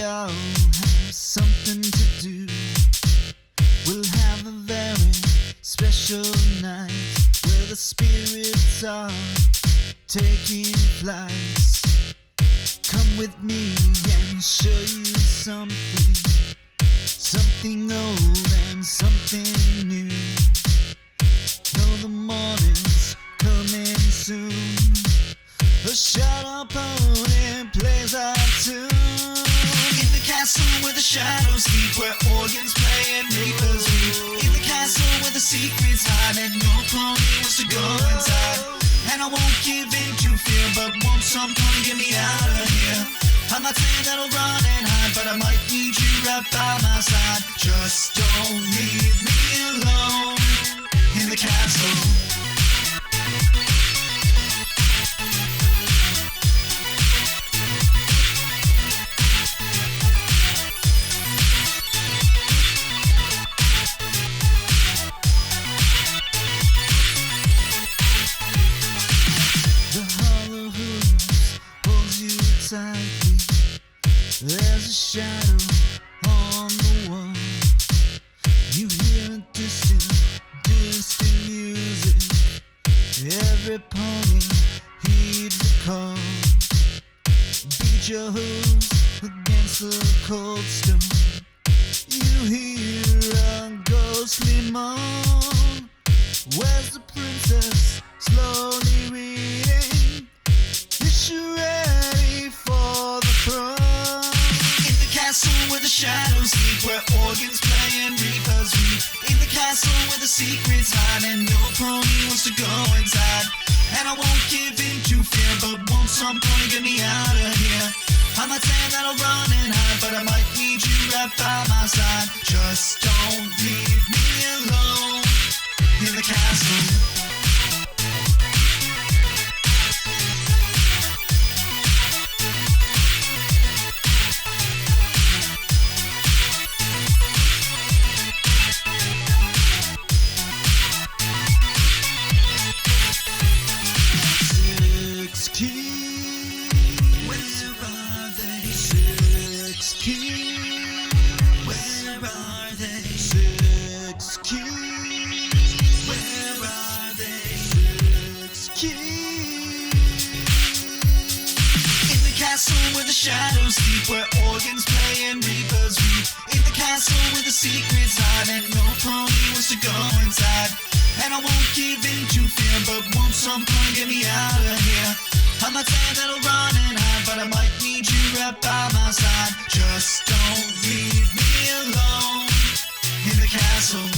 all have something to do. We'll have a very special night where the spirits are taking flights. Come with me and show you something old and something new. Know the morning's coming soon. A shadow opponent plays our tune. In the castle where the shadows sleep, where organs play and reapers weep. In the castle where the secrets hide and no pony wants to go inside. And I won't give in to fear, but won't some pony get me out of here? I'm not saying that I'll run and hide, but I might need you right by my side. Just don't leave me alone in the castle. Tightly. There's a shadow on the wall. You hear a distant music. Every pony heeds the call. Beat your hooves against the cold stone. You hear a ghostly moan. Where's the princess slowly reading? Is she ready for the throne? In the castle where the shadows sleep, where organs play and reapers weep. In the castle where the secrets hide and no pony wants to go inside. And I won't give in to fear, but won't some pony get me out of here? I'm not saying that I'll run and hide, but I might need you right by my side. Just don't leave me alone in the castle. Where the shadows sleep, where organs play and reapers weep. In the castle where the secrets hide and no pony wants to go inside. And I won't give in to fear, but won't some pony get me out of here? I'm not saying that I'll run and hide, but I might need you right by my side. Just don't leave me alone in the castle.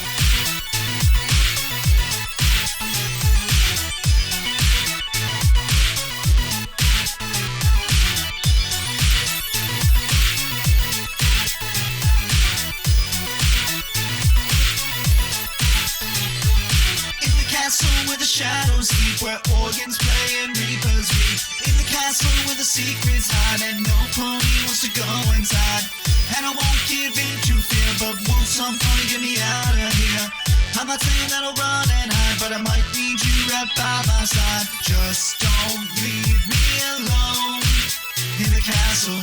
Where the shadows sleep, where organs play and reapers weep. In the castle where the secrets hide and no pony wants to go inside. And I won't give in to fear, but won't some pony get me out of here? I'm not saying that I'll run and hide, but I might need you right by my side. Just don't leave me alone in the castle.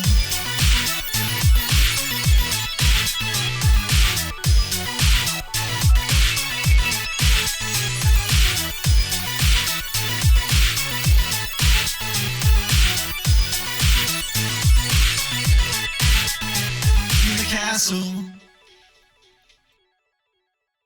Castle.